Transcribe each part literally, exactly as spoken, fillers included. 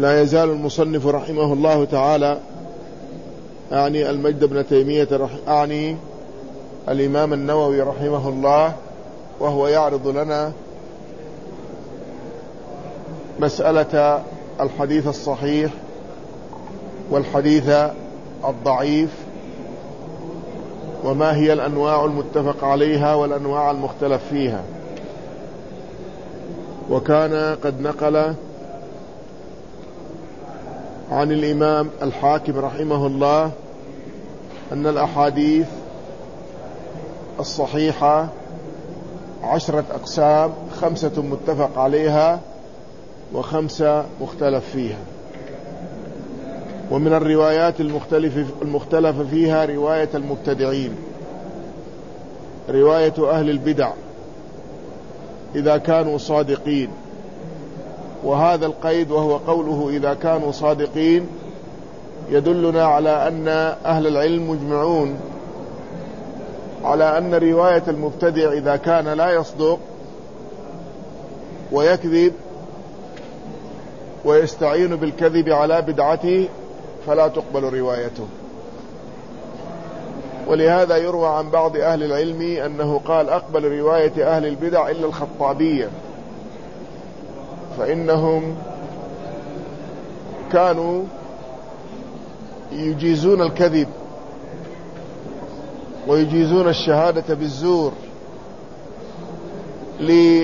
لا يزال المصنف رحمه الله تعالى أعني المجد بن تيمية أعني الإمام النووي رحمه الله، وهو يعرض لنا مسألة الحديث الصحيح والحديث الضعيف، وما هي الأنواع المتفق عليها والأنواع المختلف فيها. وكان قد نقل عن الإمام الحاكم رحمه الله أن الأحاديث الصحيحة عشرة أقسام، خمسة متفق عليها وخمسة مختلف فيها. ومن الروايات المختلف المختلف فيها رواية المبتدعين، رواية أهل البدع إذا كانوا صادقين. وهذا القيد وهو قوله إذا كانوا صادقين يدلنا على أن أهل العلم مجمعون على أن رواية المبتدع إذا كان لا يصدق ويكذب ويستعين بالكذب على بدعته فلا تقبل روايته. ولهذا يروى عن بعض أهل العلم أنه قال أقبل رواية أهل البدع إلا الخطابية، فإنهم كانوا يجيزون الكذب ويجيزون الشهادة بالزور لمن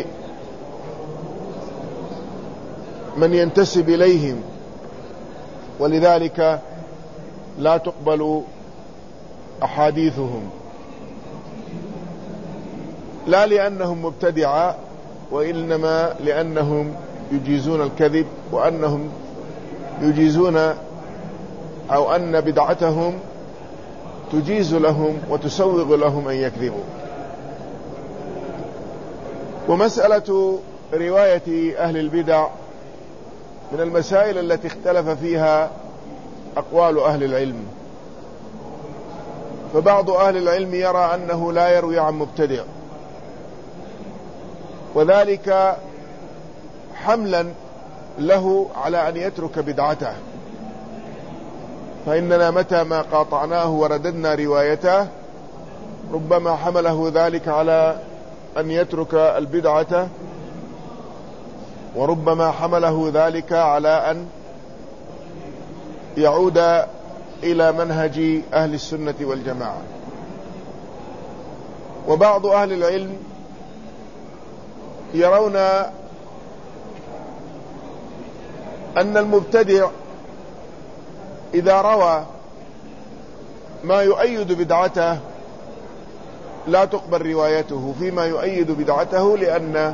ينتسب إليهم، ولذلك لا تقبل أحاديثهم، لا لأنهم مبتدعة وإنما لأنهم يجيزون الكذب، وأنهم يجيزون أو أن بدعتهم تجيز لهم وتسوغ لهم أن يكذبوا. ومسألة رواية أهل البدع من المسائل التي اختلف فيها أقوال أهل العلم، فبعض أهل العلم يرى أنه لا يروي عن مبتدع، وذلك حملا له على أن يترك بدعته، فإننا متى ما قاطعناه ورددنا روايته ربما حمله ذلك على أن يترك البدعة، وربما حمله ذلك على أن يعود إلى منهج أهل السنة والجماعة. وبعض أهل العلم يرون أن المبتدع إذا روى ما يؤيد بدعته لا تقبل روايته فيما يؤيد بدعته، لأن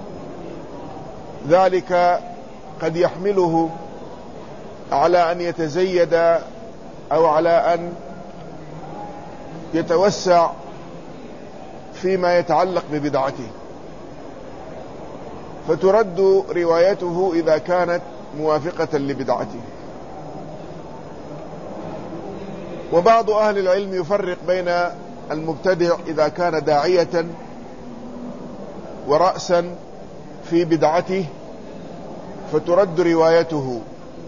ذلك قد يحمله على أن يتزيد أو على أن يتوسع فيما يتعلق ببدعته، فترد روايته إذا كانت موافقة لبدعته. وبعض أهل العلم يفرق بين المبتدع إذا كان داعية ورأسا في بدعته فترد روايته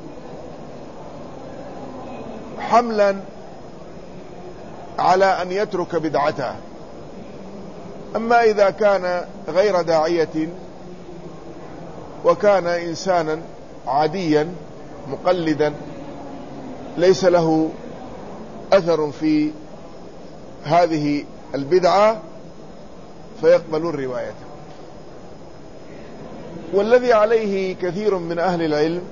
حملا على أن يترك بدعته. أما إذا كان غير داعية وكان إنسانا عاديا مقلدا ليس له أثر في هذه البدعة فيقبلون روايته. والذي عليه كثير من أهل العلم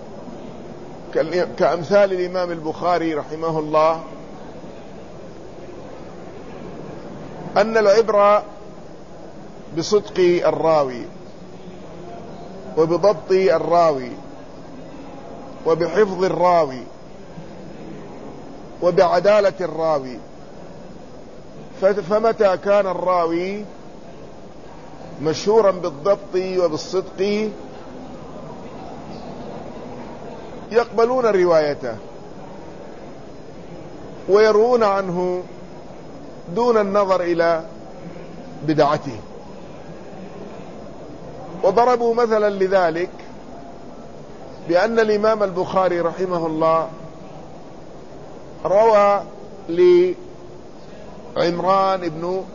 كأمثال الإمام البخاري رحمه الله أن العبرة بصدق الراوي وبضبط الراوي وبحفظ الراوي وبعدالة الراوي، فمتى كان الراوي مشهورا بالضبط وبالصدق يقبلون روايته ويروون عنه دون النظر إلى بدعته. وضربوا مثلا لذلك بأن الإمام البخاري رحمه الله روى لعمران بن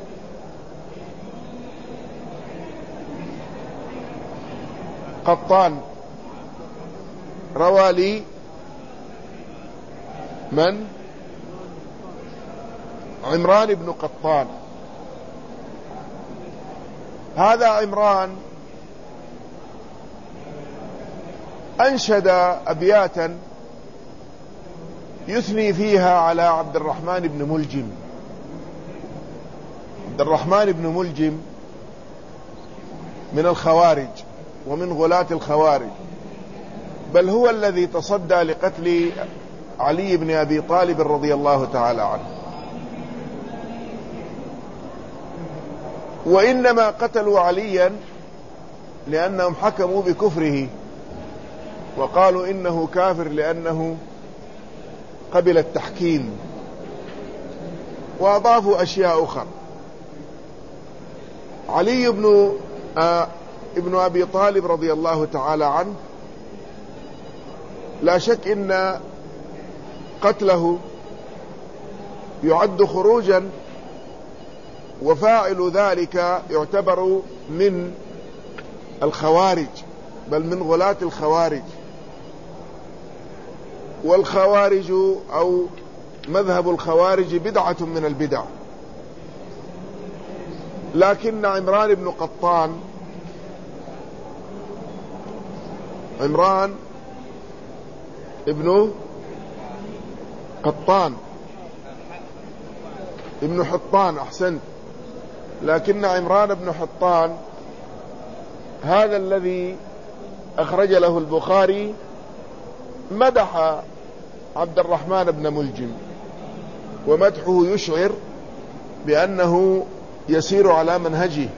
قطان، روى لي من؟ عمران بن قطان. هذا عمران أنشد أبياتا يثني فيها على عبد الرحمن بن ملجم. عبد الرحمن بن ملجم من الخوارج ومن غلاة الخوارج، بل هو الذي تصدى لقتل علي بن أبي طالب رضي الله تعالى عنه، وإنما قتلوا عليا لأنهم حكموا بكفره وقالوا إنه كافر لأنه قبل التحكيم، وأضافوا أشياء أخرى. علي بن آه ابن أبي طالب رضي الله تعالى عنه لا شك إن قتله يعد خروجا، وفاعل ذلك يعتبر من الخوارج بل من غلاة الخوارج. والخوارج أو مذهب الخوارج بدعة من البدع، لكن عمران بن قطان عمران ابن قطان ابن حطان أحسنت، لكن عمران بن حطان هذا الذي أخرج له البخاري مدح عبد الرحمن بن ملجم، ومدحه يشعر بأنه يسير على منهجه.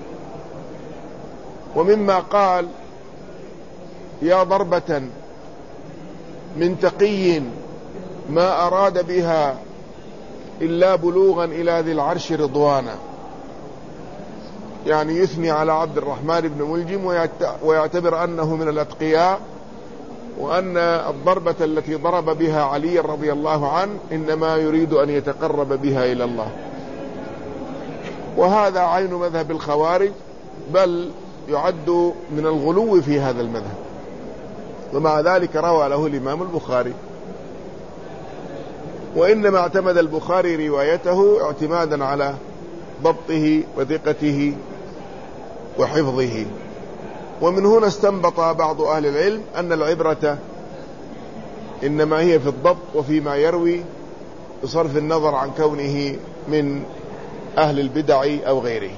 ومما قال: يا ضربة من تقي ما أراد بها إلا بلوغا إلى ذي العرش رضوانا، يعني يثني على عبد الرحمن بن ملجم ويعتبر أنه من الأتقياء، وأن الضربة التي ضرب بها علي رضي الله عنه إنما يريد أن يتقرب بها إلى الله. وهذا عين مذهب الخوارج، بل يعد من الغلو في هذا المذهب، ومع ذلك روى له الإمام البخاري. وإنما اعتمد البخاري روايته اعتمادا على ضبطه وثقته وحفظه. ومن هنا استنبط بعض أهل العلم أن العبرة إنما هي في الضبط وفيما يروي، بصرف النظر عن كونه من أهل البدع أو غيره.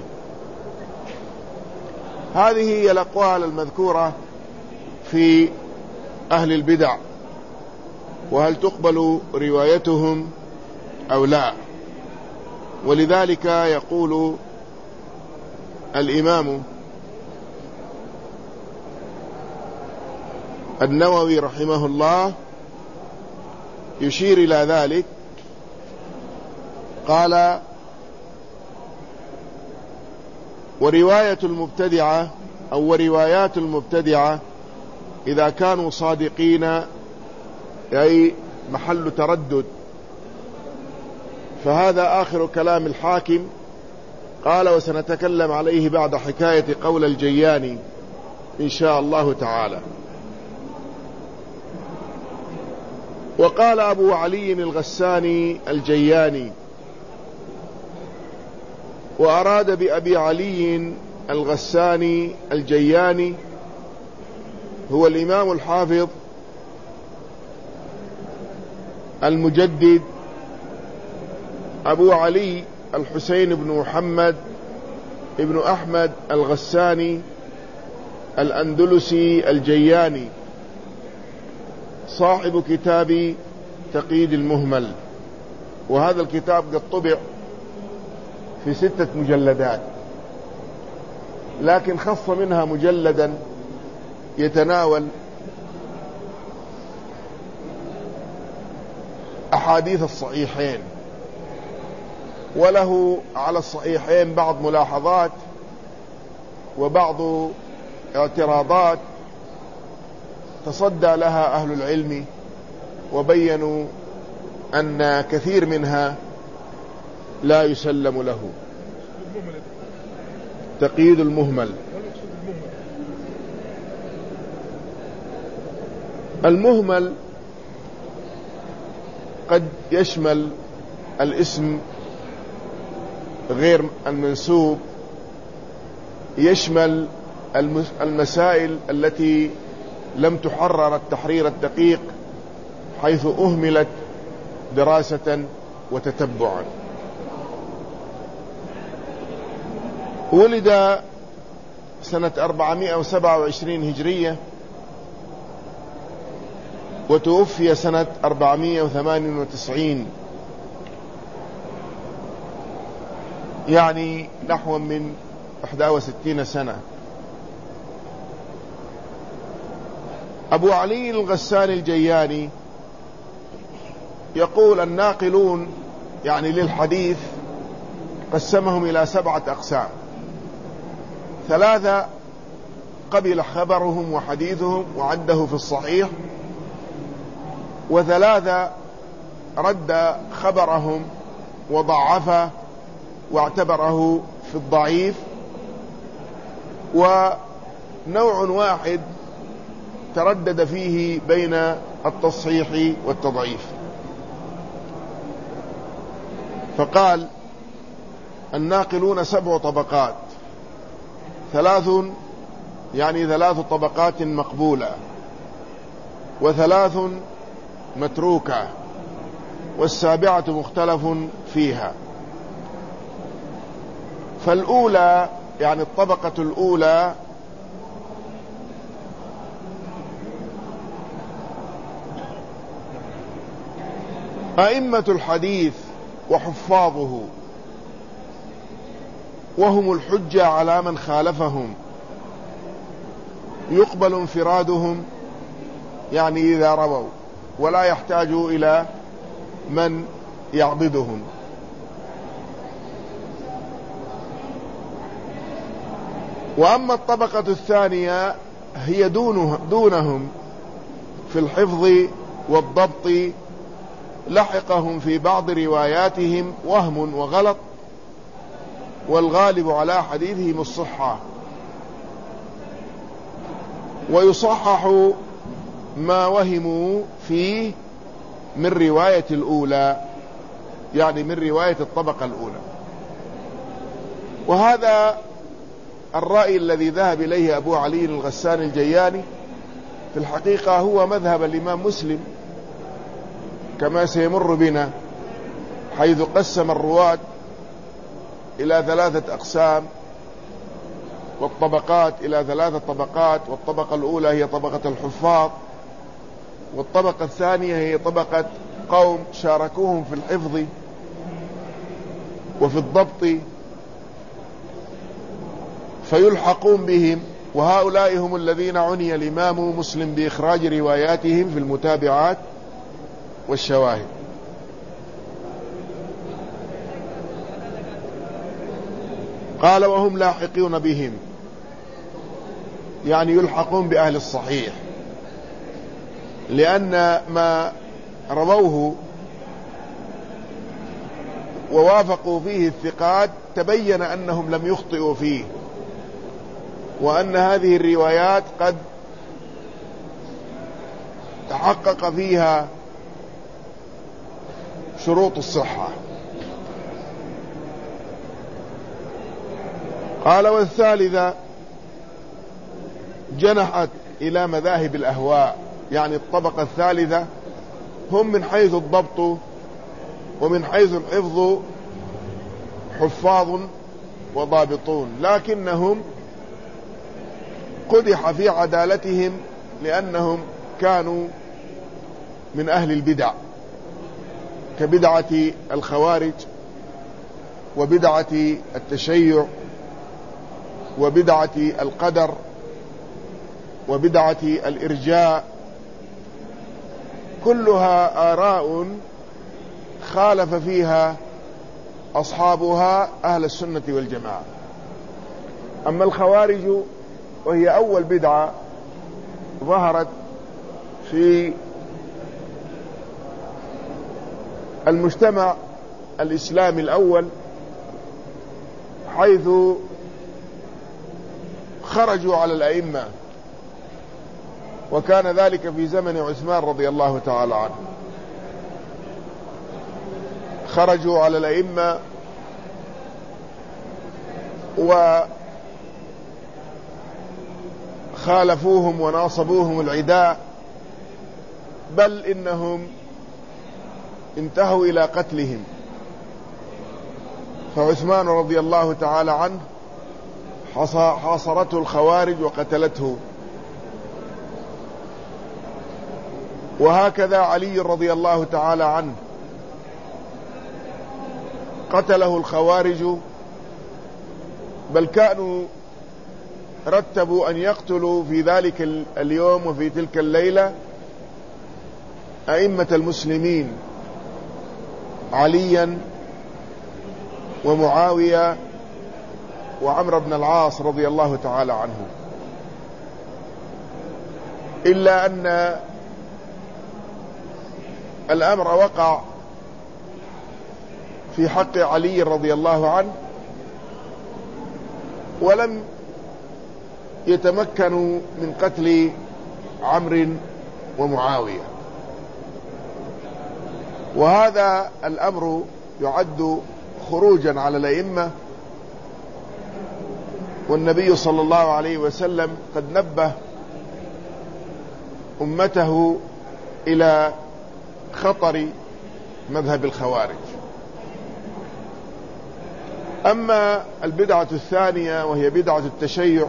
هذه هي الأقوال المذكورة في أهل البدع، وهل تقبل روايتهم أو لا. ولذلك يقول الإمام النووي رحمه الله يشير إلى ذلك، قال: ورواية المبتدعة أو وروايات المبتدعة إذا كانوا صادقين أي محل تردد، فهذا آخر كلام الحاكم. قال: وسنتكلم عليه بعد حكاية قول الجياني إن شاء الله تعالى. وقال أبو علي الغساني الجياني، وأراد بأبي علي الغساني الجياني هو الإمام الحافظ المجدد أبو علي الحسين بن محمد ابن أحمد الغساني الأندلسي الجياني، صاحب كتاب تقييد المهمل. وهذا الكتاب قد طبع في ستة مجلدات، لكن خص منها مجلدا يتناول أحاديث الصحيحين، وله على الصحيحين بعض ملاحظات وبعض اعتراضات، تصدى لها أهل العلم وبينوا أن كثير منها لا يسلم له. تقييد المهمل. المهمل قد يشمل الاسم غير المنسوب، يشمل المسائل التي لم تحرر التحرير الدقيق حيث أهملت دراسة وتتبعا. ولد سنة أربعمائة وسبعة وعشرين هجرية وتوفي سنة أربعمائة وثمانية وتسعين، يعني نحو من إحدى وستين سنة. أبو علي الغساني الجياني يقول الناقلون يعني للحديث قسمهم إلى سبعة أقسام: ثلاثة قبل خبرهم وحديثهم وعده في الصحيح، وثلاثة رد خبرهم وضعفه واعتبره في الضعيف، ونوع واحد تردد فيه بين التصحيح والتضعيف. فقال الناقلون سبع طبقات: ثلاث يعني ثلاث طبقات مقبولة، وثلاث متروكة، والسابعة مختلف فيها. فالأولى يعني الطبقة الأولى أئمة الحديث وحفاظه، وهم الحجة على من خالفهم، يقبل انفرادهم يعني إذا رووا، ولا يحتاجوا إلى من يعضدهم. وأما الطبقة الثانية هي دونه دونهم في الحفظ والضبط، لحقهم في بعض رواياتهم وهم وغلط، والغالب على حديثهم الصحة، ويصحح ما وهموا فيه من رواية الأولى، يعني من رواية الطبقة الأولى. وهذا الرأي الذي ذهب إليه أبو علي الغساني الجياني في الحقيقة هو مذهب الإمام مسلم كما سيمر بنا، حيث قسم الرواة إلى ثلاثة أقسام، والطبقات إلى ثلاثة طبقات. والطبقة الأولى هي طبقة الحفاظ، والطبقة الثانية هي طبقة قوم شاركوهم في الحفظ وفي الضبط فيلحقون بهم، وهؤلاء هم الذين عني الإمام مسلم بإخراج رواياتهم في المتابعات والشواهد. قال وهم لاحقون بهم، يعني يلحقون بأهل الصحيح، لأن ما رووه ووافقوا فيه الثقات تبين أنهم لم يخطئوا فيه، وأن هذه الروايات قد تحقق فيها شروط الصحة. قال والثالثة جنحت إلى مذاهب الأهواء، يعني الطبقة الثالثة هم من حيث الضبط ومن حيث الحفظ حفاظ وضابطون، لكنهم قدح في عدالتهم لأنهم كانوا من أهل البدع، كبدعة الخوارج وبدعة التشيع وبدعة القدر وبدعة الإرجاء، كلها آراء خالف فيها أصحابها أهل السنة والجماعة. أما الخوارج وهي أول بدعة ظهرت في المجتمع الإسلامي الأول، حيث خرجوا على الأئمة، وكان ذلك في زمن عثمان رضي الله تعالى عنه. خرجوا على الأئمة وخالفوهم وناصبوهم العداء، بل إنهم انتهوا إلى قتلهم. فعثمان رضي الله تعالى عنه حاصرته الخوارج وقتلته، وهكذا علي رضي الله تعالى عنه قتله الخوارج، بل كانوا رتبوا أن يقتلوا في ذلك اليوم وفي تلك الليلة أئمة المسلمين، عليا ومعاوية وعمرو بن العاص رضي الله تعالى عنه، إلا أن الأمر وقع في حق علي رضي الله عنه، ولم يتمكنوا من قتل عمرو ومعاوية. وهذا الأمر يعد خروجا على الأئمة، والنبي صلى الله عليه وسلم قد نبه أمته إلى خطر مذهب الخوارج. أما البدعة الثانية وهي بدعة التشيع،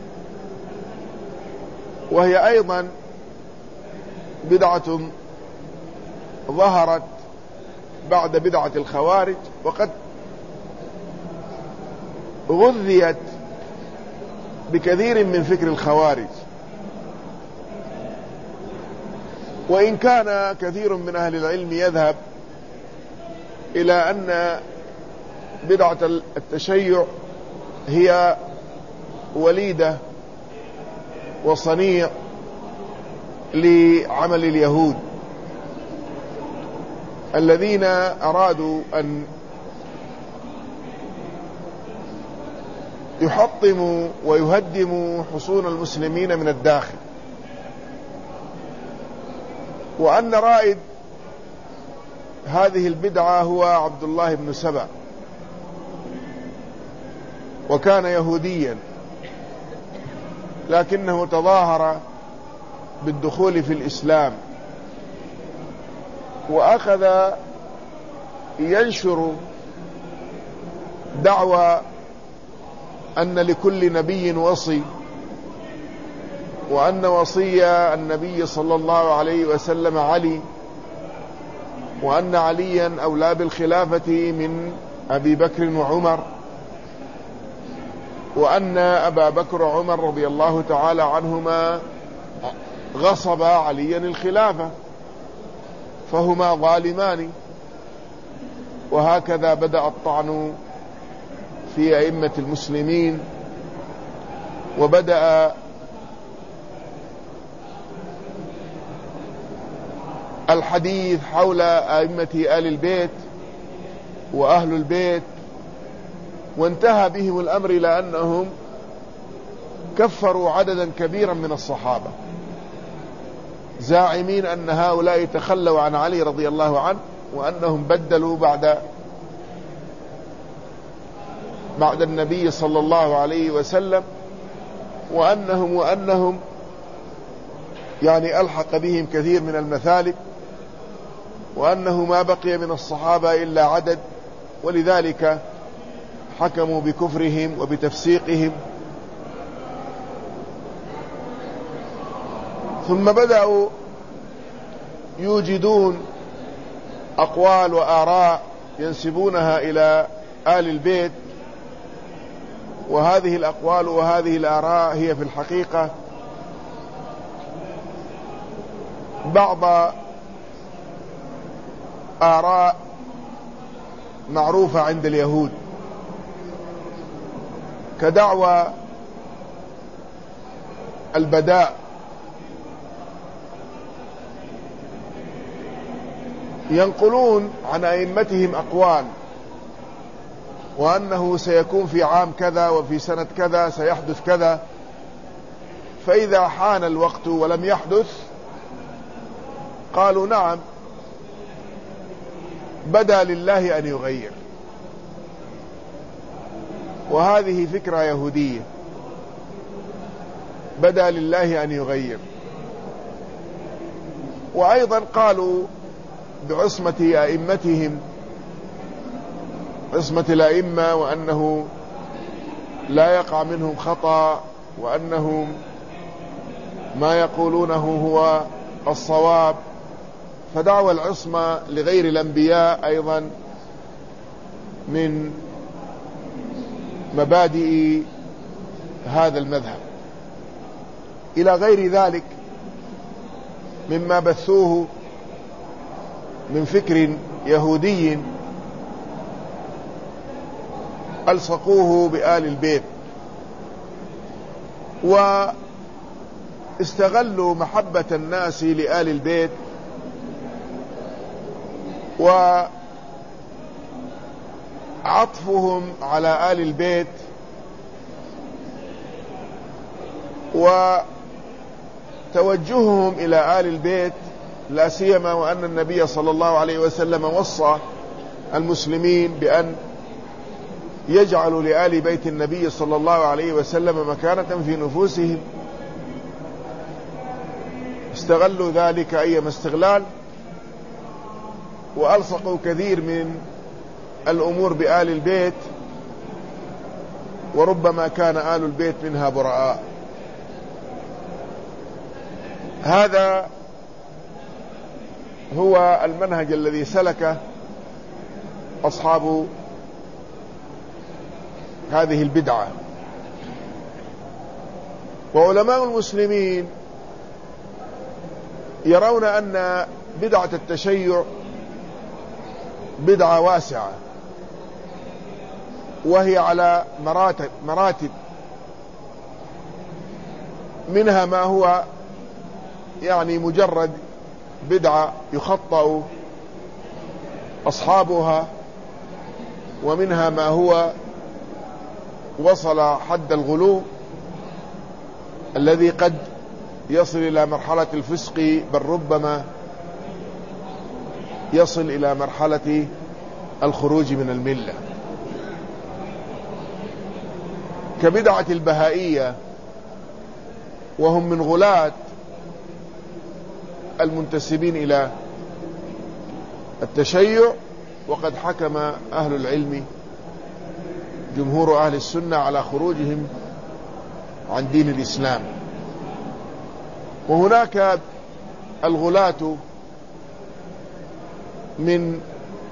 وهي أيضا بدعة ظهرت بعد بدعة الخوارج، وقد غذيت بكثير من فكر الخوارج، وإن كان كثير من أهل العلم يذهب إلى أن بدعة التشيع هي وليدة وصنيع لعمل اليهود الذين أرادوا أن يحطموا ويهدموا حصون المسلمين من الداخل، وأن رائد هذه البدعة هو عبد الله بن سبأ، وكان يهوديا لكنه تظاهر بالدخول في الإسلام، وأخذ ينشر دعوى أن لكل نبي وصي، وأن وصي النبي صلى الله عليه وسلم علي، وأن عليا أولى بالخلافة من أبي بكر وعمر، وأن أبا بكر وعمر رضي الله تعالى عنهما غصب عليا الخلافة فهما ظالمان. وهكذا بدأ الطعن في أئمة المسلمين، وبدأ الحديث حول أئمة آل البيت وأهل البيت، وانتهى بهم الأمر إلى أنهم كفروا عددا كبيرا من الصحابة، زاعمين أن هؤلاء تخلوا عن علي رضي الله عنه، وأنهم بدلوا بعد بعد النبي صلى الله عليه وسلم، وأنهم وأنهم يعني ألحق بهم كثير من المثالب، وأنه ما بقي من الصحابة إلا عدد، ولذلك حكموا بكفرهم وبتفسيقهم. ثم بدأوا يوجدون أقوال وآراء ينسبونها إلى آل البيت، وهذه الأقوال وهذه الآراء هي في الحقيقة بعض آراء معروفة عند اليهود، كدعوى ينقلون عن أئمتهم أقوال، وأنه سيكون في عام كذا وفي سنة كذا سيحدث كذا، فإذا حان الوقت ولم يحدث قالوا نعم بدا لله أن يغير. وهذه فكرة يهودية، بدا لله أن يغير. وأيضا قالوا بعصمة أئمتهم، عصمة الأئمة، وأنه لا يقع منهم خطأ، وأنهم ما يقولونه هو الصواب. فدعوى العصمة لغير الأنبياء أيضا من مبادئ هذا المذهب، إلى غير ذلك مما بثوه من فكر يهودي ألصقوه بآل البيت، واستغلوا محبة الناس لآل البيت وعطفهم على آل البيت وتوجههم إلى آل البيت، لا سيما وأن النبي صلى الله عليه وسلم وصى المسلمين بأن يجعلوا لآل بيت النبي صلى الله عليه وسلم مكانة في نفوسهم. استغلوا ذلك أيما استغلال، وألصقوا كثير من الأمور بآل البيت، وربما كان آل البيت منها براء. هذا هو المنهج الذي سلكه أصحاب هذه البدعة. وعلماء المسلمين يرون أن بدعة التشيع بدعة واسعة، وهي على مراتب مراتب منها ما هو يعني مجرد بدعة يخطأ أصحابها، ومنها ما هو وصل حد الغلو الذي قد يصل إلى مرحلة الفسق، بل ربما يصل إلى مرحلة الخروج من الملة، كبدعة البهائية، وهم من غلاة المنتسبين إلى التشيع. وقد حكم أهل العلم جمهور أهل السنة على خروجهم عن دين الإسلام. وهناك الغلاة من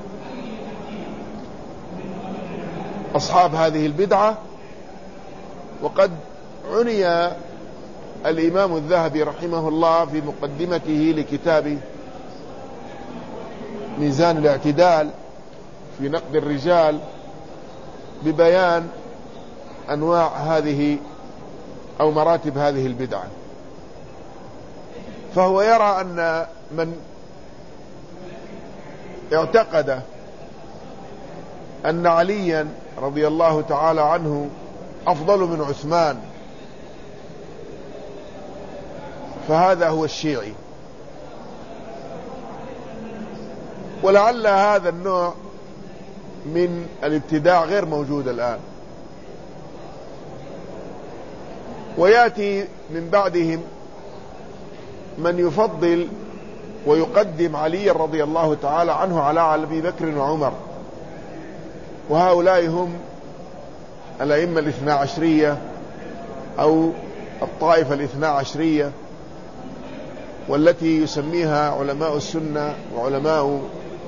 أصحاب هذه البدعة، وقد عني الإمام الذهبي رحمه الله في مقدمته لكتاب ميزان الاعتدال في نقد الرجال ببيان أنواع هذه أو مراتب هذه البدعة. فهو يرى أن من اعتقد أن عليا رضي الله تعالى عنه أفضل من عثمان فهذا هو الشيعي. ولعل هذا النوع من الابتداع غير موجود الآن، ويأتي من بعدهم من يفضل ويقدم علي رضي الله تعالى عنه على أبي بكر وعمر، وهؤلاء هم الأئمة الاثنا عشرية أو الطائفة الاثنا عشرية، والتي يسميها علماء السنة وعلماء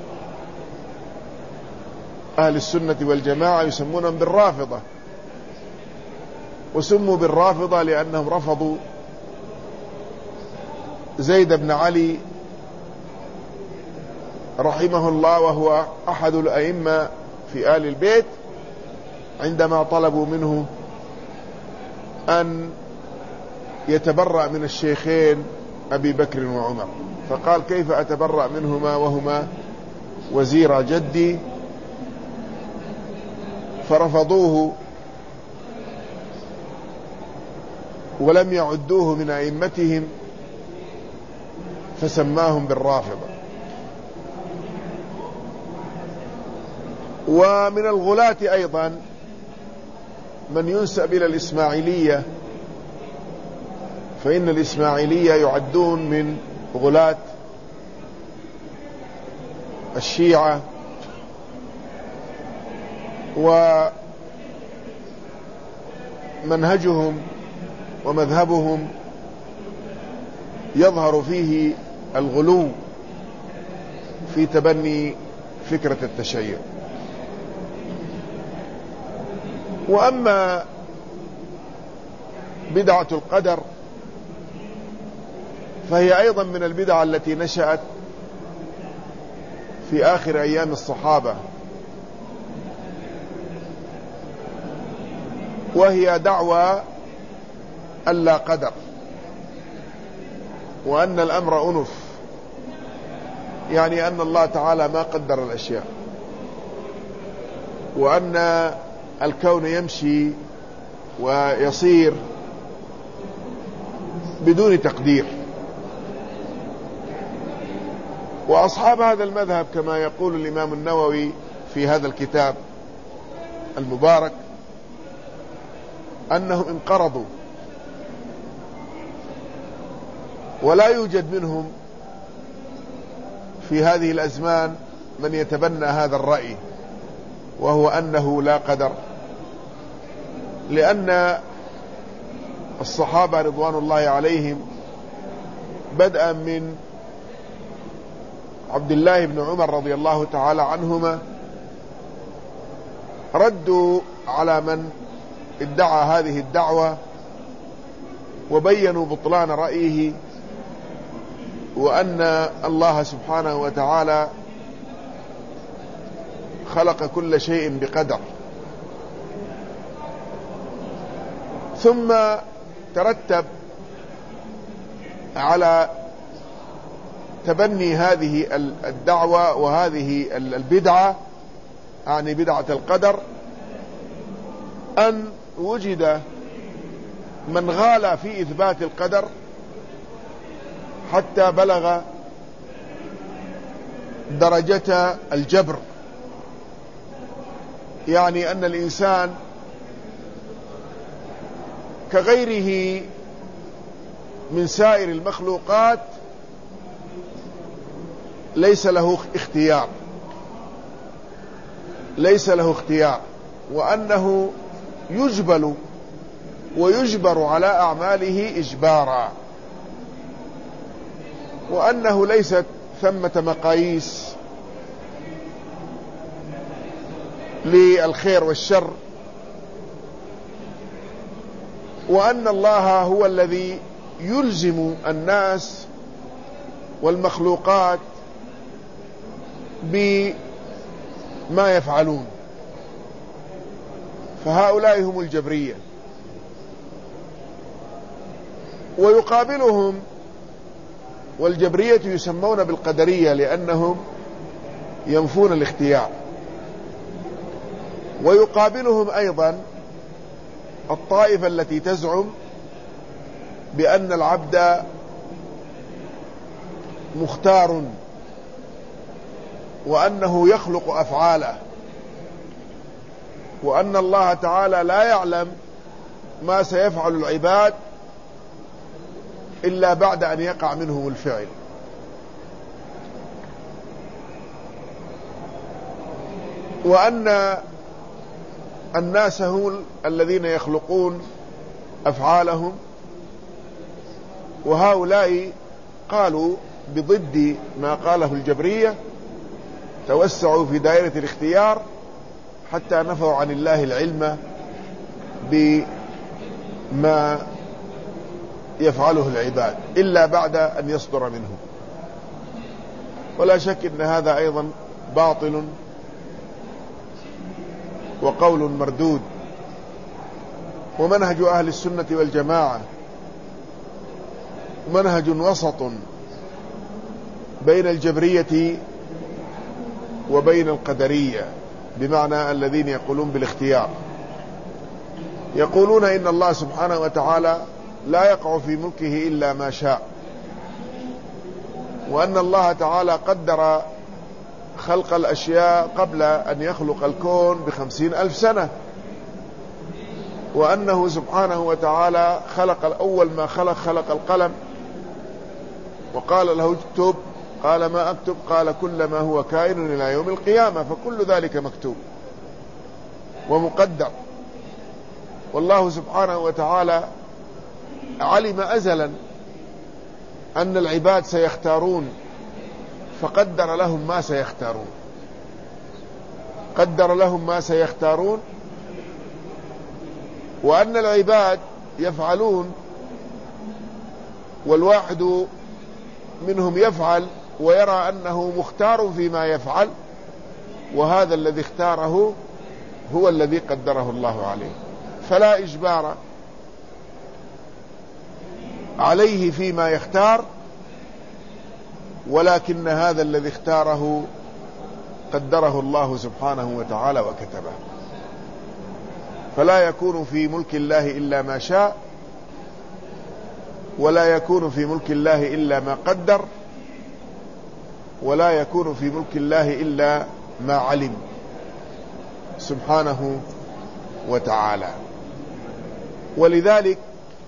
أهل السنة والجماعة يسمونهم بالرافضة. وسموا بالرافضة لأنهم رفضوا زيد بن علي رحمه الله، وهو أحد الأئمة في آل البيت، عندما طلبوا منه أن يتبرأ من الشيخين أبي بكر وعمر، فقال كيف أتبرأ منهما وهما وزير جدي، فرفضوه ولم يعدوه من أئمتهم فسماهم بالرافضة. ومن الغلاة أيضا من ينسب إلى الإسماعيلية، فإن الإسماعيلية يعدون من غلاة الشيعة، ومنهجهم ومذهبهم يظهر فيه الغلو في تبني فكرة التشيع. وأما بدعة القدر فهي أيضا من البدع التي نشأت في آخر أيام الصحابة، وهي دعوى ألا قدر، وأن الأمر أنف، يعني أن الله تعالى ما قدر الأشياء، وأن الكون يمشي ويصير بدون تقدير. وأصحاب هذا المذهب كما يقول الإمام النووي في هذا الكتاب المبارك أنهم انقرضوا، ولا يوجد منهم في هذه الأزمان من يتبنى هذا الرأي، وهو أنه لا قدر، لأن الصحابة رضوان الله عليهم بدءا من عبد الله بن عمر رضي الله تعالى عنهما ردوا على من ادعى هذه الدعوة وبينوا بطلان رأيه، وأن الله سبحانه وتعالى خلق كل شيء بقدر. ثم ترتب على تبني هذه الدعوة وهذه البدعة، يعني بدعة القدر، أن وجد من غالى في إثبات القدر حتى بلغ درجة الجبر، يعني أن الإنسان كغيره من سائر المخلوقات ليس له اختيار، ليس له اختيار، وأنه يجبل ويجبر على أعماله إجبارا، وأنه ليست ثمة مقاييس للخير والشر، وأن الله هو الذي يلزم الناس والمخلوقات بما يفعلون. فهؤلاء هم الجبرية. ويقابلهم، والجبرية يسمون بالقدرية لأنهم ينفون الاختيار. ويقابلهم أيضا الطائفة التي تزعم بأن العبد مختار، وأنه يخلق أفعاله، وأن الله تعالى لا يعلم ما سيفعل العباد إلا بعد أن يقع منهم الفعل. وأن الناس هم الذين يخلقون أفعالهم، وهؤلاء قالوا بضد ما قاله الجبرية، توسعوا في دائرة الاختيار حتى نفوا عن الله العلم بما يفعله العباد إلا بعد أن يصدر منه. ولا شك أن هذا أيضا باطل وقول مردود. ومنهج أهل السنة والجماعة منهج وسط بين الجبرية وبين القدرية، بمعنى الذين يقولون بالاختيار. يقولون إن الله سبحانه وتعالى لا يقع في ملكه إلا ما شاء، وأن الله تعالى قدر خلق الأشياء قبل أن يخلق الكون بخمسين ألف سنة، وأنه سبحانه وتعالى خلق أول ما خلق خلق القلم وقال له اكتب، قال ما أكتب؟ قال كل ما هو كائن إلى يوم القيامة، فكل ذلك مكتوب ومقدر. والله سبحانه وتعالى علم أزلا أن العباد سيختارون، فقدر لهم ما سيختارون، قدر لهم ما سيختارون، وأن العباد يفعلون، والواحد منهم يفعل ويرى أنه مختار فيما يفعل، وهذا الذي اختاره هو الذي قدره الله عليه، فلا إجبار عليه فيما يختار، ولكن هذا الذي اختاره قدره الله سبحانه وتعالى وكتبه. فلا يكون في ملك الله إلا ما شاء، ولا يكون في ملك الله إلا ما قدر، ولا يكون في ملك الله إلا ما علم سبحانه وتعالى. ولذلك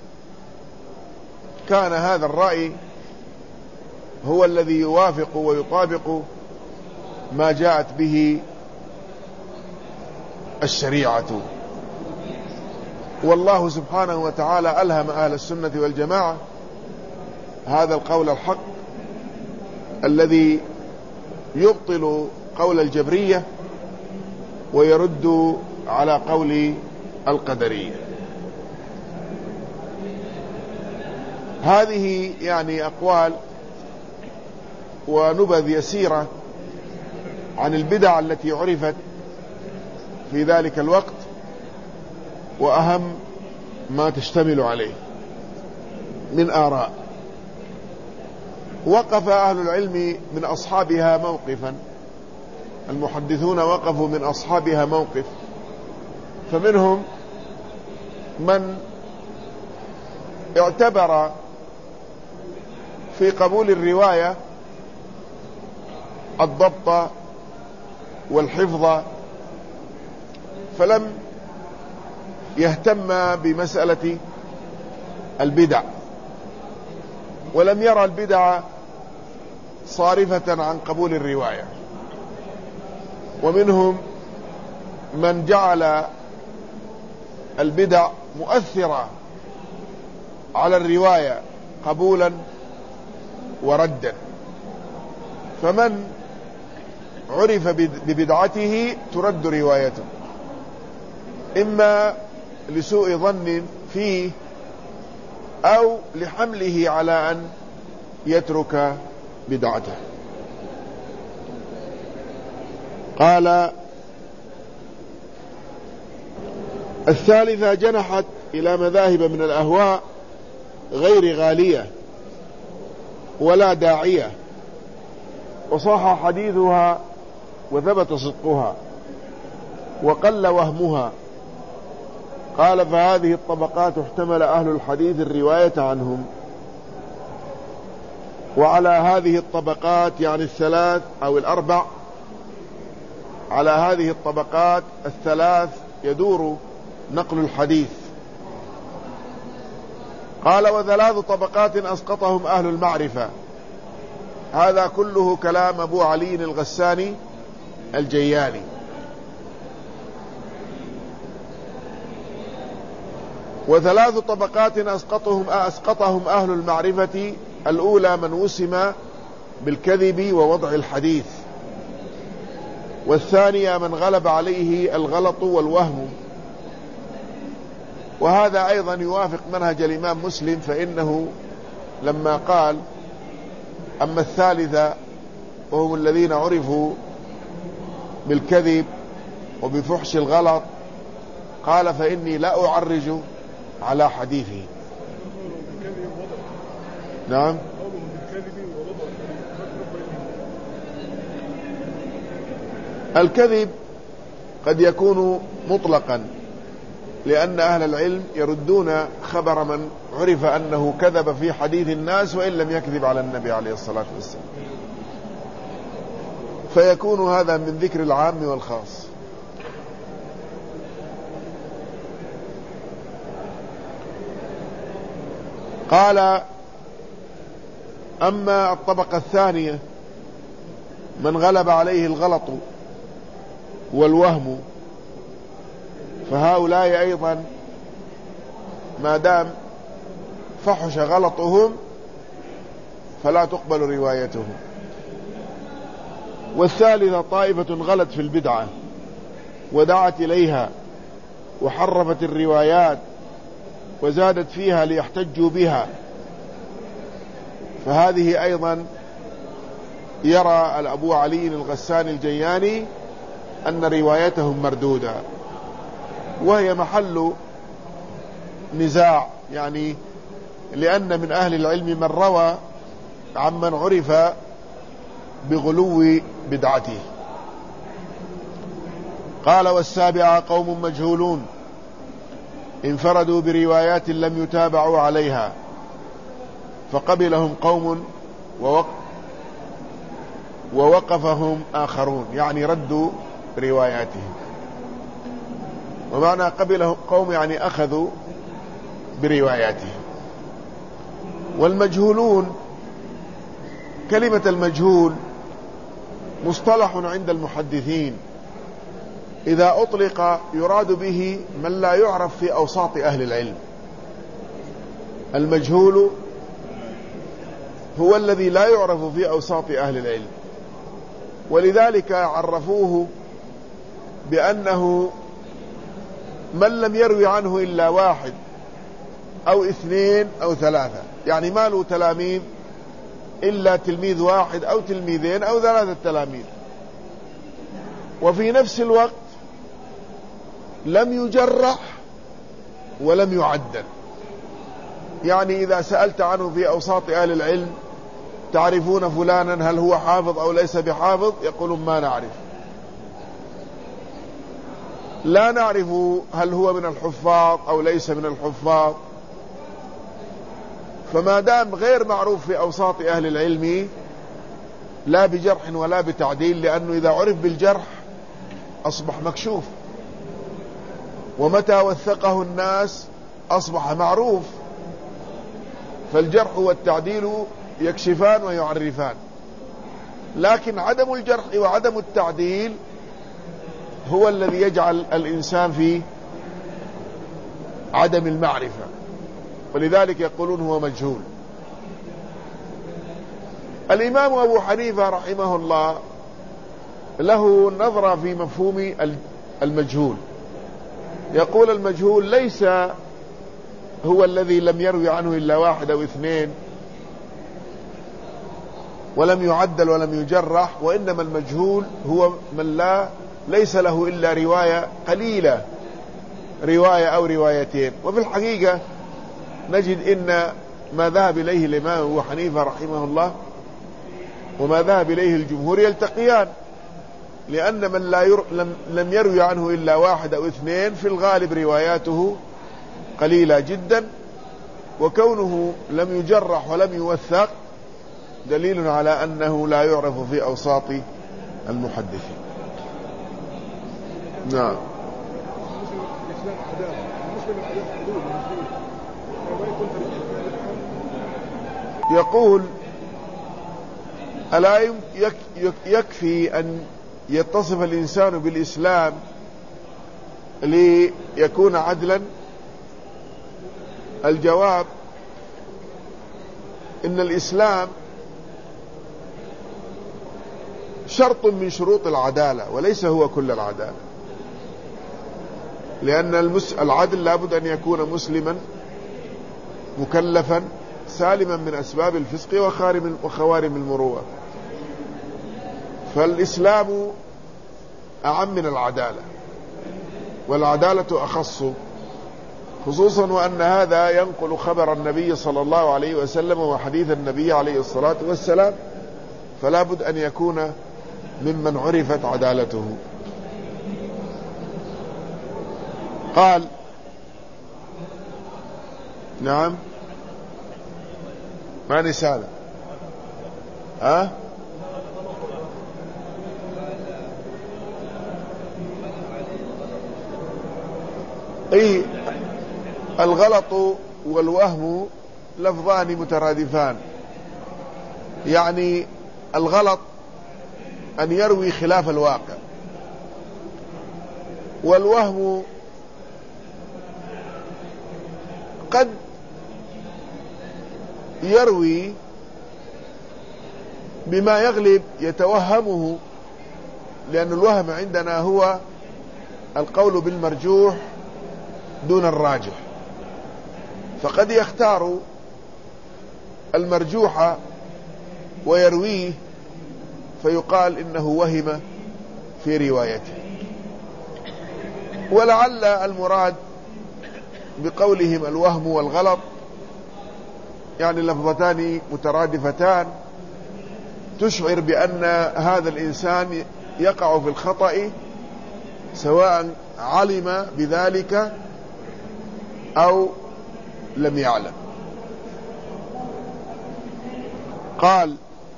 كان هذا الرأي هو الذي يوافق ويطابق ما جاءت به الشريعة. والله سبحانه وتعالى ألهم أهل السنة والجماعة هذا القول الحق الذي يبطل قول الجبرية ويرد على قول القدرية. هذه يعني أقوال ونبذ يسيرة عن البدع التي عرفت في ذلك الوقت، وأهم ما تشتمل عليه من آراء. وقف أهل العلم من أصحابها موقفا، المحدثون وقفوا من أصحابها موقف، فمنهم من اعتبر في قبول الرواية الضبط والحفظ، فلم يهتم بمسألة البدع، ولم يرى البدع صارفة عن قبول الرواية. ومنهم من جعل البدع مؤثرة على الرواية قبولا وردا، فمن عرف ببدعته ترد روايته، إما لسوء ظن فيه أو لحمله على أن يترك بدعته. قال الثالثة جنحت إلى مذاهب من الأهواء غير غالية ولا داعية، وصح حديثها وثبت صدقها وقل وهمها. قال فهذه الطبقات احتمل أهل الحديث الرواية عنهم، وعلى هذه الطبقات يعني الثلاث أو الأربع، على هذه الطبقات الثلاث يدور نقل الحديث. قال وثلاث طبقات أسقطهم أهل المعرفة. هذا كله كلام أبو علي الغساني الجياني. وثلاث طبقات أسقطهم, أسقطهم أهل المعرفة: الأولى من وسم بالكذب ووضع الحديث، والثانية من غلب عليه الغلط والوهم. وهذا أيضا يوافق منهج الإمام مسلم، فإنه لما قال أما الثالثة وهم الذين عرفوا بالكذب وبفحش الغلط، قال فإني لا أعرج على حديثه. نعم. الكذب قد يكون مطلقا، لأن أهل العلم يردون خبر من عرف أنه كذب في حديث الناس وإن لم يكذب على النبي عليه الصلاة والسلام، فيكون هذا من ذكر العام والخاص. قال: أما الطبقة الثانية من غلب عليه الغلط والوهم، فهؤلاء أيضا ما دام فحش غلطهم فلا تقبل روايتهم. والثالثة طائفة غلت في البدعة ودعت إليها وحرفت الروايات وزادت فيها ليحتجوا بها، فهذه أيضا يرى الأبو علي الغساني الجياني أن روايتهم مردودة، وهي محل نزاع، يعني لأن من أهل العلم من روى عمن عرف بغلو بدعته. قال: والسابعة قوم مجهولون انفردوا بروايات لم يتابعوا عليها، فقبلهم قوم ووق ووقفهم آخرون، يعني ردوا رواياتهم. ومعنى قبلهم قوم يعني أخذوا برواياتهم. والمجهولون، كلمة المجهول مصطلح عند المحدثين إذا أطلق يراد به من لا يعرف في أوساط أهل العلم. المجهول هو الذي لا يعرف في أوساط أهل العلم، ولذلك عرفوه بأنه من لم يروي عنه إلا واحد أو اثنين أو ثلاثة، يعني ما له تلاميذ إلا تلميذ واحد أو تلميذين أو ثلاثة تلاميذ، وفي نفس الوقت لم يجرح ولم يعدل. يعني إذا سألت عنه في أوساط أهل العلم تعرفون فلانا هل هو حافظ أو ليس بحافظ؟ يقولون ما نعرف، لا نعرف هل هو من الحفاظ أو ليس من الحفاظ. فما دام غير معروف في أوساط أهل العلم لا بجرح ولا بتعديل، لأنه إذا عرف بالجرح أصبح مكشوف، ومتى وثقه الناس أصبح معروف، فالجرح والتعديل يكشفان ويعرفان. لكن عدم الجرح وعدم التعديل هو الذي يجعل الإنسان في عدم المعرفة، ولذلك يقولون هو مجهول. الإمام أبو حنيفة رحمه الله له نظرة في مفهوم المجهول، يقول المجهول ليس هو الذي لم يروي عنه إلا واحد أو اثنين ولم يعدل ولم يجرح، وإنما المجهول هو من لا ليس له إلا رواية قليلة، رواية أو روايتين. وفي الحقيقة نجد إن ما ذهب إليه الإمام أبو حنيفة رحمه الله وما ذهب إليه الجمهور يلتقيان، لأن من لا ير... لم... لم يروي عنه إلا واحد أو اثنين في الغالب رواياته قليلة جدا، وكونه لم يجرح ولم يوثق دليل على أنه لا يعرف في أوساط المحدثين. نعم. يقول: ألا يكفي أن يتصف الإنسان بالإسلام ليكون عدلا؟ الجواب: إن الإسلام شرط من شروط العدالة وليس هو كل العدالة، لأن العدل لابد أن يكون مسلما مكلفا سالما من أسباب الفسق وخوارم المروءة. فالإسلام أعم من العدالة، والعدالة أخص، خصوصا وأن هذا ينقل خبر النبي صلى الله عليه وسلم وحديث النبي عليه الصلاة والسلام، فلا بد أن يكون ممن عرفت عدالته. قال نعم ما نسالة ها اي الغلط والوهم لفظان مترادفان، يعني الغلط أن يروي خلاف الواقع، والوهم قد يروي بما يغلب يتوهمه، لأن الوهم عندنا هو القول بالمرجوح دون الراجح، فقد يختار المرجوح ويرويه فيقال إنه وهم في روايته. ولعل المراد بقولهم الوهم والغلط يعني لفظتان مترادفتان تشعر بأن هذا الإنسان يقع في الخطأ سواء علم بذلك أو لم يعلم. قال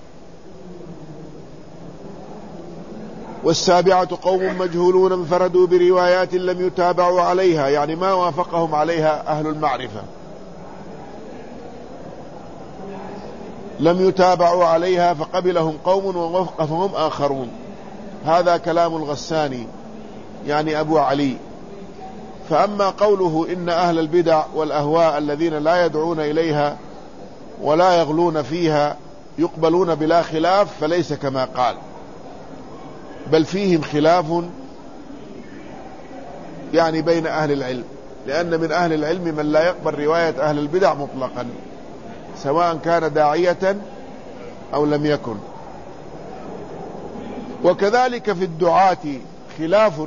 والسابعة قوم مجهولون انفردوا بروايات لم يتابعوا عليها، يعني ما وافقهم عليها أهل المعرفة، لم يتابعوا عليها فقبلهم قوم ووافقهم آخرون. هذا كلام الغساني يعني أبو علي. فأما قوله إن أهل البدع والأهواء الذين لا يدعون إليها ولا يغلون فيها يقبلون بلا خلاف فليس كما قال، بل فيهم خلاف يعني بين أهل العلم، لأن من أهل العلم من لا يقبل رواية أهل البدع مطلقا سواء كان داعية أو لم يكن. وكذلك في الدعاة خلاف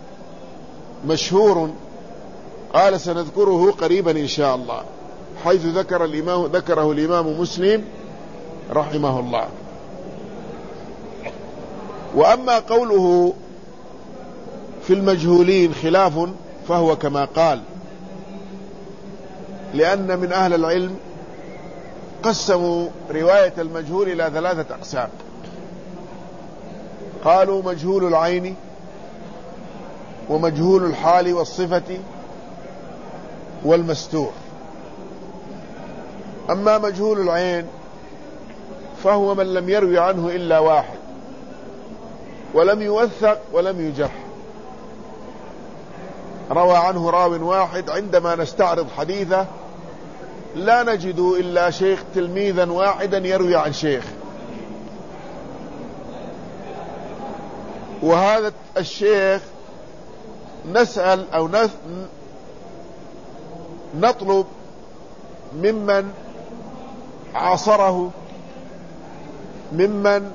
مشهور قال سنذكره قريبا إن شاء الله، حيث ذكر الإمام ذكره الإمام مسلم رحمه الله. وأما قوله في المجهولين خلاف فهو كما قال، لأن من أهل العلم قسموا رواية المجهول إلى ثلاثة أقسام. قالوا مجهول العين ومجهول الحال والصفة والمستور. أما مجهول العين فهو من لم يروي عنه إلا واحد ولم يوثق ولم يجرح، روى عنه راو واحد، عندما نستعرض حديثه لا نجد إلا شيخ تلميذا واحدا يروي عن شيخ، وهذا الشيخ نسأل أو نطلب ممن عاصره ممن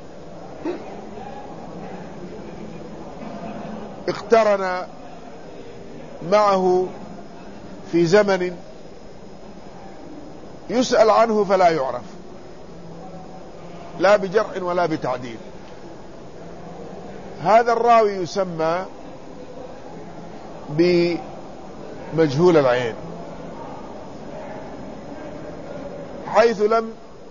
اقترن معه في زمن يسأل عنه فلا يعرف لا بجرح ولا بتعديل. هذا الراوي يسمى بمجهول العين، حيث لم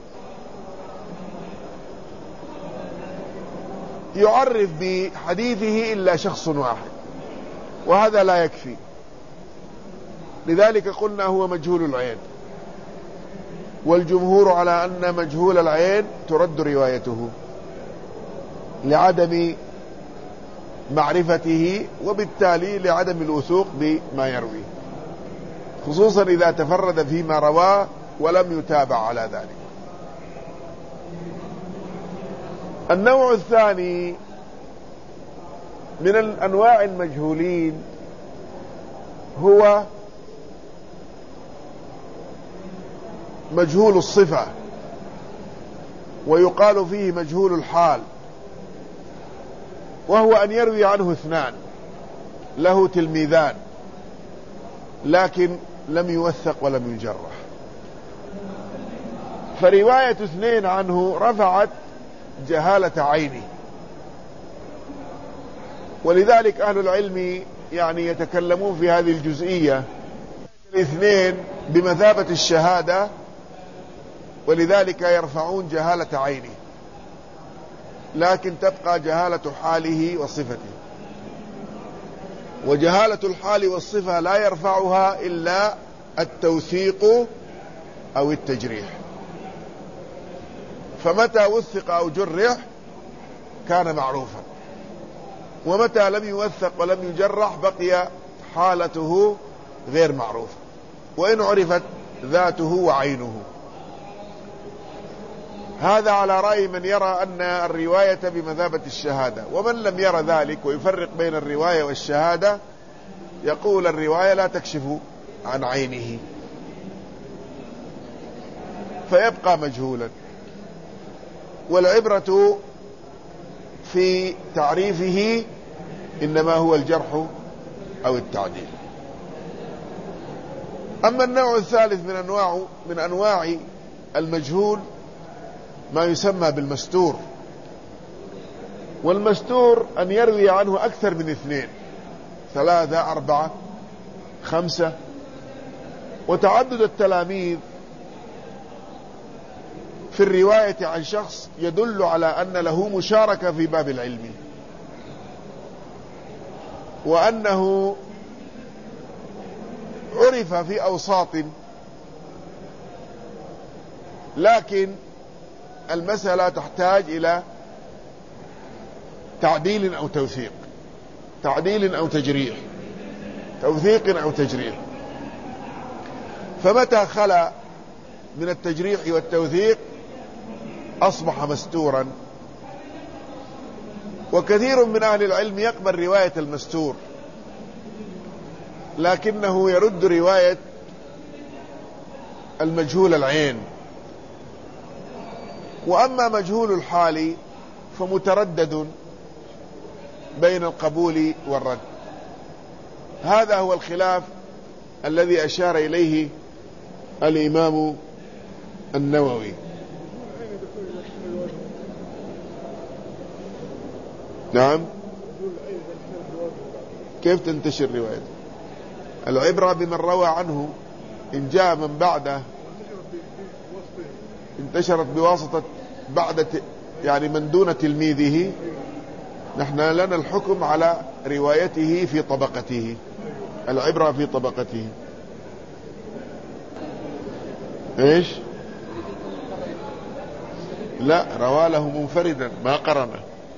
يعرف بحديثه إلا شخص واحد، وهذا لا يكفي، لذلك قلنا هو مجهول العين. والجمهور على أن مجهول العين ترد روايته لعدم معرفته، وبالتالي لعدم الوثوق بما يروي، خصوصا إذا تفرد فيما رواه ولم يتابع على ذلك. النوع الثاني من الأنواع المجهولين هو مجهول الصفة، ويقال فيه مجهول الحال، وهو أن يروي عنه اثنان له تلميذان لكن لم يوثق ولم يجرح، فرواية اثنين عنه رفعت جهالة عينه ولذلك أهل العلم يعني يتكلمون في هذه الجزئية. الاثنين بمثابة الشهادة، ولذلك يرفعون جهالة عينه، لكن تبقى جهالة حاله وصفته، وجهالة الحال والصفة لا يرفعها إلا التوثيق أو التجريح. فمتى وثق أو جرح كان معروفا، ومتى لم يوثق ولم يجرح بقي حالته غير معروفة، وإن عرفت ذاته وعينه. هذا على رأي من يرى أن الرواية بمثابة الشهادة. ومن لم يرى ذلك ويفرق بين الرواية والشهادة يقول الرواية لا تكشف عن عينه فيبقى مجهولا، والعبرة في تعريفه إنما هو الجرح أو التعديل. أما النوع الثالث من أنواع من أنواع المجهول ما يسمى بالمستور. والمستور أن يروي عنه أكثر من اثنين، ثلاثة، أربعة، خمسة. وتعدد التلاميذ في الرواية عن شخص يدل على أن له مشاركة في باب العلم، وأنه عرف في أوساط، لكن المسألة تحتاج إلى تعديل أو توثيق، تعديل أو تجريح، توثيق أو تجريح. فمتى خلا من التجريح والتوثيق أصبح مستورا. وكثير من أهل العلم يقبل رواية المستور، لكنه يرد رواية المجهول العين. وأما مجهول الحال فمتردد بين القبول والرد. هذا هو الخلاف الذي أشار إليه الإمام النووي. نعم. كيف تنتشر روايته؟ العبرة بمن روى عنه، إن جاء من بعده انتشرت بواسطة بعد يعني من دون تلميذه. نحن لنا الحكم على روايته في طبقته، العبرة في طبقته. ايش؟ لا، روى له منفردا ما قرنه.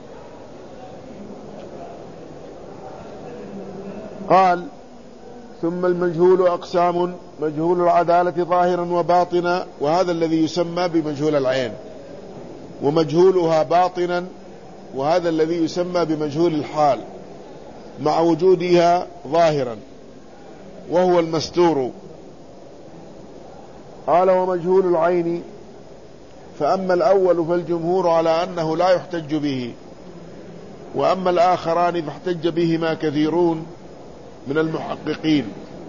قال: ثم المجهول أقسام: مجهول العدالة ظاهرا وباطنا، وهذا الذي يسمى بمجهول العين، ومجهولها باطنا، وهذا الذي يسمى بمجهول الحال مع وجودها ظاهرا، وهو المستور. قال: ومجهول العين: فأما الأول فالجمهور على أنه لا يحتج به، وأما الآخران فاحتج بهما كثيرون من المحققين.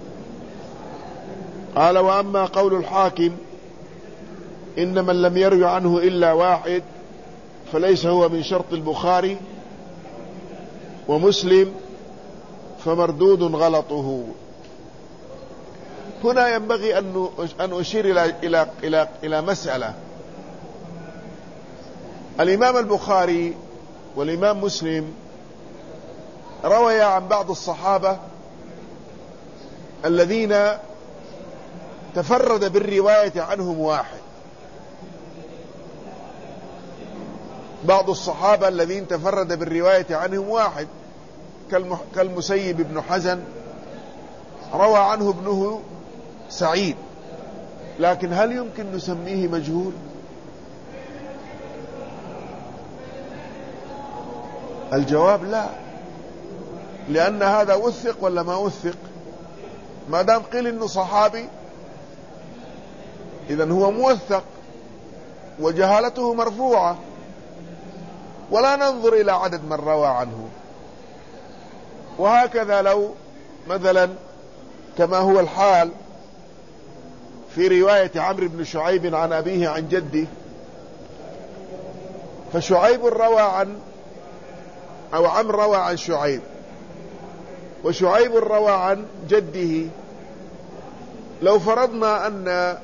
قال: وأما قول الحاكم إن من لم يروي عنه إلا واحد فليس هو من شرط البخاري ومسلم فمردود غلطه. هنا ينبغي أن أشير إلى إلى إلى إلى مسألة. الإمام البخاري والإمام مسلم رويا عن بعض الصحابة الذين تفرد بالرواية عنهم واحد. بعض الصحابة الذين تفرد بالرواية عنهم واحد كالمسيب بن حزن روى عنه ابنه سعيد، لكن هل يمكن نسميه مجهول؟ الجواب لا، لأن هذا وثق ولا ما وثق؟ ما دام قيل إنه صحابي إذن هو موثق وجهالته مرفوعة، ولا ننظر إلى عدد من روى عنه. وهكذا لو مثلا كما هو الحال في رواية عمرو بن شعيب عن أبيه عن جده، فشعيب روى عن أو عمرو روى عن شعيب، وشعيب روى عن جده. لو فرضنا أن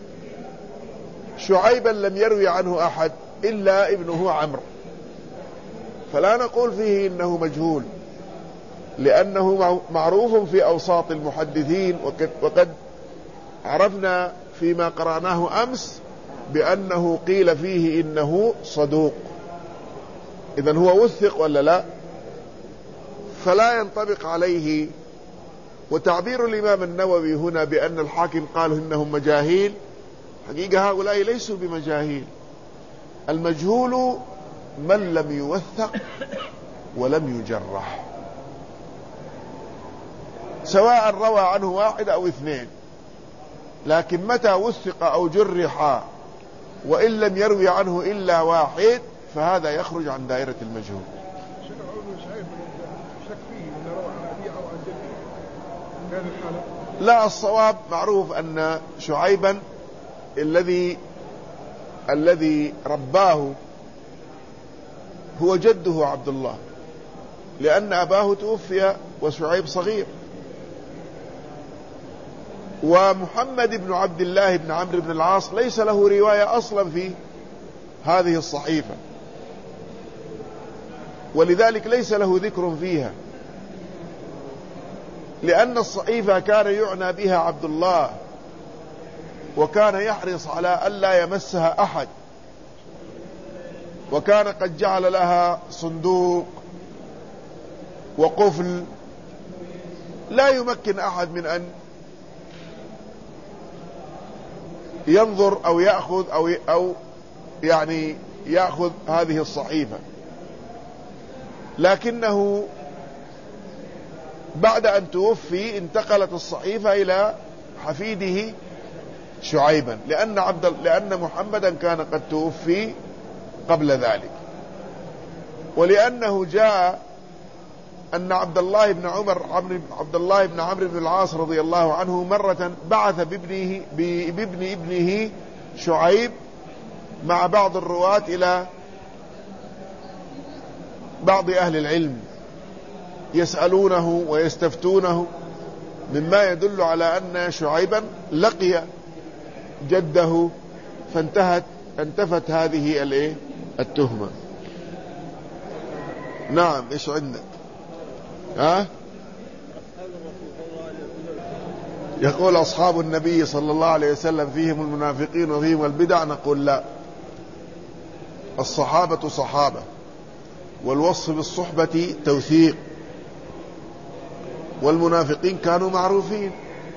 شعيبا لم يروي عنه أحد إلا ابنه عمرو، فلا نقول فيه إنه مجهول، لأنه معروف في أوساط المحدثين، وقد عرفنا فيما قرأناه أمس بأنه قيل فيه إنه صدوق. إذن هو وثق ولا لا؟ فلا ينطبق عليه. وتعبير الإمام النووي هنا بأن الحاكم قال إنهم مجاهيل، حقيقة هؤلاء ليسوا بمجاهيل. المجهول من لم يوثق ولم يجرح، سواء روى عنه واحد أو اثنين، لكن متى وثق أو جرح وإن لم يروي عنه إلا واحد فهذا يخرج عن دائرة المجهول. لا، الصواب معروف أن شعيبا الذي الذي رباه هو جده عبد الله، لأن أباه توفي وشعيب صغير. ومحمد بن عبد الله بن عمرو بن العاص ليس له رواية أصلا في هذه الصحيفة، ولذلك ليس له ذكر فيها، لأن الصحيفة كان يعنى بها عبد الله، وكان يحرص على ألا يمسها أحد، وكان قد جعل لها صندوق وقفل لا يمكن أحد من أن ينظر أو يأخذ أو أو يعني يأخذ هذه الصحيفة. لكنه بعد أن توفي انتقلت الصحيفة إلى حفيده شعيبا، لأن عبد لأن محمدا كان قد توفي قبل ذلك، ولأنه جاء أن عبد الله بن عمر عبد الله بن عمرو بن العاص رضي الله عنه مرة بعث بابنه بابن ابنه شعيب مع بعض الرواة إلى بعض أهل العلم يسألونه ويستفتونه، مما يدل على أن شعيبا لقي جده، فانتهت انتفت هذه الايه التهمة. نعم، ايش عندك؟ ها؟ يقول أصحاب النبي صلى الله عليه وسلم فيهم المنافقين وفيهم البدع. نقول لا، الصحابة صحابة، والوصف بالصحبة توثيق، والمنافقين كانوا معروفين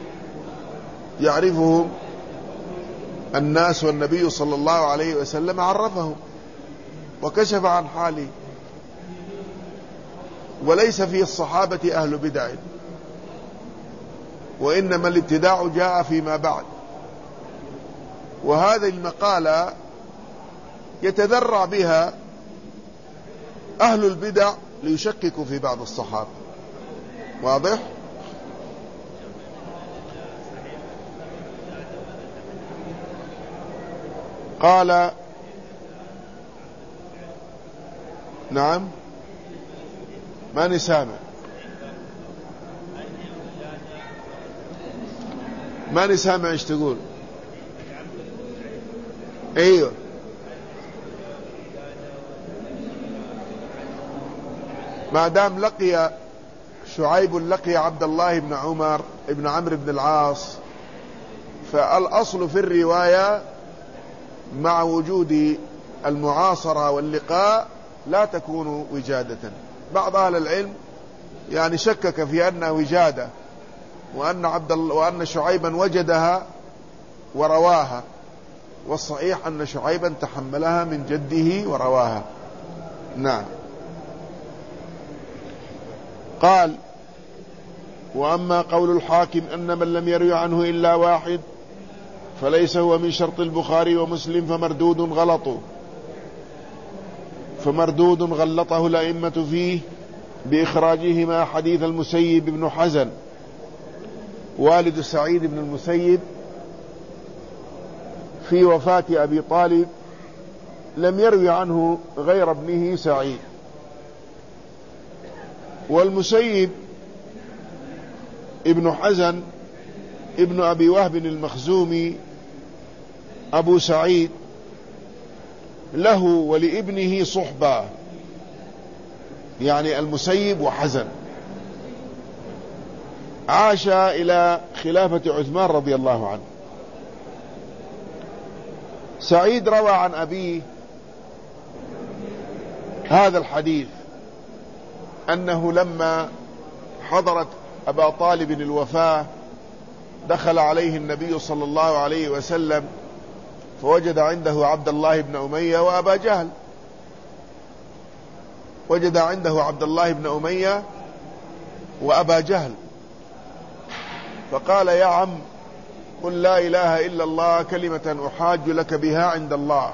يعرفهم الناس، والنبي صلى الله عليه وسلم عرفهم وكشف عن حاله، وليس في الصحابة أهل بدع، وإنما الابتداع جاء فيما بعد. وهذه المقالة يتذرع بها أهل البدع ليشككوا في بعض الصحابة. واضح؟ قال نعم، ماني سامع ماني سامع ايش تقول؟ ايوه، ما دام لقي شعيب لقي عبد الله بن عمر ابن عمرو بن العاص، فالأصل في الرواية مع وجود المعاصرة واللقاء لا تكون وجادة. بعض أهل العلم يعني شكك في أنها وجادة، وأن عبد الله وأن شعيبا وجدها ورواها، والصحيح أن شعيبا تحملها من جده ورواها. نعم. قال: وأما قول الحاكم أن من لم يروي عنه إلا واحد فليس هو من شرط البخاري ومسلم فمردود غلط فمردود غلطه الأئمة فيه بإخراجهما حديث المسيب بن حزن والد سعيد بن المسيب في وفاة أبي طالب، لم يروي عنه غير ابنه سعيد، والمسيب ابن حزن ابن أبي وهب المخزومي أبو سعيد له ولابنه صحبة، يعني المسيب وحزن، عاش إلى خلافة عثمان رضي الله عنه. سعيد روى عن أبيه هذا الحديث، أنه لما حضرت أبا طالب الوفاة دخل عليه النبي صلى الله عليه وسلم فوجد عنده عبد الله بن أمية وأبا جهل، وجد عنده عبد الله بن أمية وأبا جهل، فقال: يا عم قل لا إله إلا الله كلمة أحاج لك بها عند الله.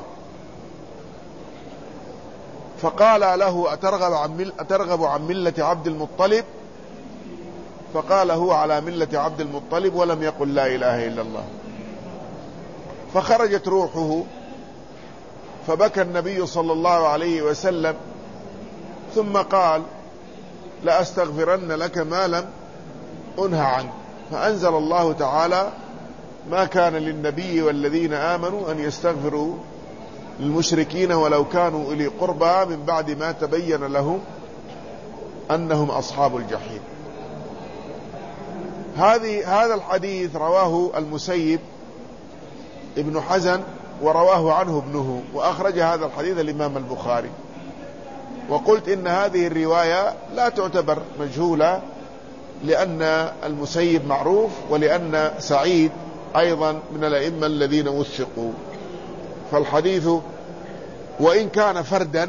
فقال له: أترغب عن, مل أترغب عن ملة عبد المطلب؟ فقال هو على ملة عبد المطلب ولم يقل لا إله إلا الله. فخرجت روحه، فبكى النبي صلى الله عليه وسلم، ثم قال: لأستغفرن لك ما لم أنه عنك. فأنزل الله تعالى: ما كان للنبي والذين آمنوا أن يستغفروا للمشركين ولو كانوا أولي قربى من بعد ما تبين لهم أنهم أصحاب الجحيم. هذه هذا الحديث رواه المسيب ابن حزن ورواه عنه ابنه، وأخرج هذا الحديث الإمام البخاري. وقلت إن هذه الرواية لا تعتبر مجهولة، لأن المسيب معروف، ولأن سعيد أيضا من الأئمة الذين وثقوا. فالحديث وإن كان فردا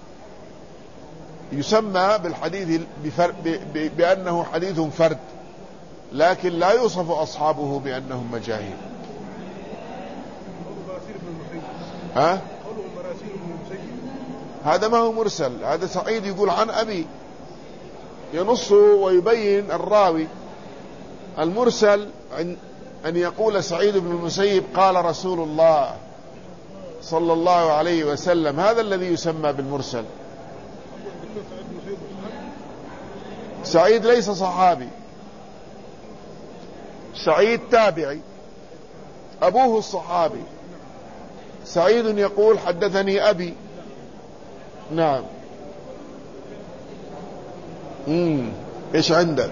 يسمى بالحديث بأنه حديث فرد، لكن لا يوصف أصحابه بأنهم مجاهيل. ها؟ هذا ما هو مرسل، هذا سعيد يقول عن أبي، ينص ويبين الراوي. المرسل أن يقول سعيد بن المسيب قال رسول الله صلى الله عليه وسلم، هذا الذي يسمى بالمرسل. سعيد ليس صحابي، سعيد تابعي، أبوه الصحابي. سعيد يقول حدثني أبي. نعم. امم ايش عندك؟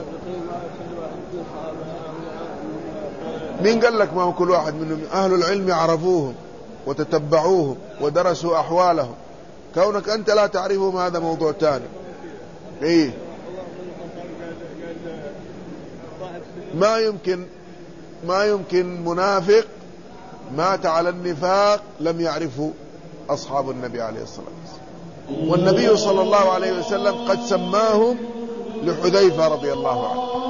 مين قال لك ما هو كل واحد منهم؟ أهل العلم عرفوهم وتتبعوهم ودرسوا أحوالهم، كونك أنت لا تعرفهم هذا موضوع تاني. إيه؟ ما يمكن ما يمكن منافق مات على النفاق لم يعرفه أصحاب النبي عليه الصلاة والسلام، والنبي صلى الله عليه وسلم قد سماهم لحذيفة رضي الله عنه.